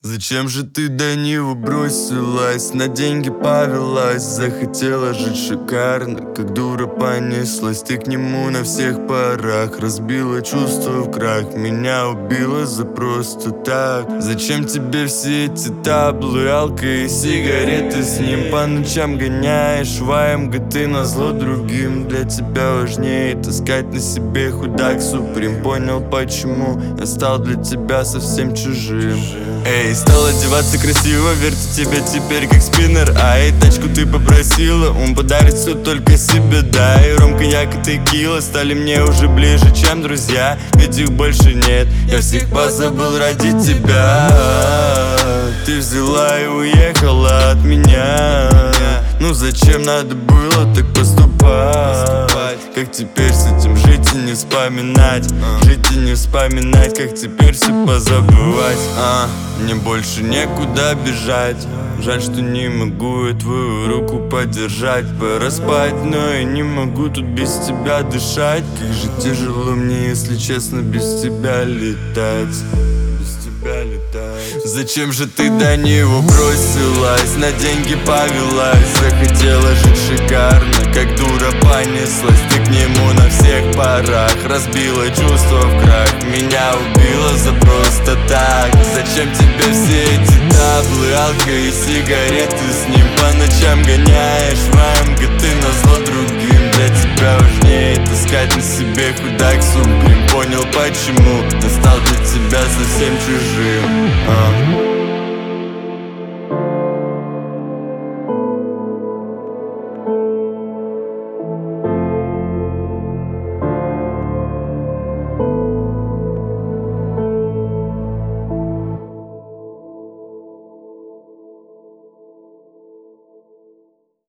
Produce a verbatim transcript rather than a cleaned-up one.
Зачем же ты до него бросилась, на деньги повелась, захотела жить шикарно, как дура понеслась ты к нему на всех парах, разбила чувства в крах, меня убила за просто так. Зачем тебе все эти таблы, алко и сигареты, с ним по ночам гоняешь в АМГ, ты назло другим. Для тебя важнее таскать на себе худак суприм. Понял почему я стал для тебя совсем чужим. Эй, стал одеваться красиво, вертит тебя теперь как спиннер. Ай, тачку ты попросила, он подарит все только себе, да. И Ромка, як и текила стали мне уже ближе, чем друзья, ведь их больше нет, я всех позабыл ради тебя. Ты взяла и уехала от меня. Ну зачем надо было так поступать? Как теперь с этим жить и не вспоминать? Жить и не вспоминать, как теперь все позабывать. А, мне больше некуда бежать. Жаль, что не могу я твою руку подержать. Пора спать, но я не могу тут без тебя дышать. Как же тяжело мне, если честно, без тебя летать. Зачем же ты до него бросилась, на деньги повелась, захотела жить шикарно, как дура понеслась ты к нему на всех парах, разбила чувства в крах, меня убила за просто так. Зачем тебе все эти таблы, алко и сигареты, с ним по ночам гоняешь в АМГ, ты назло другим. Для тебя важнее таскать на себе худак суприм. Понял почему я стал для тебя совсем чужим. а.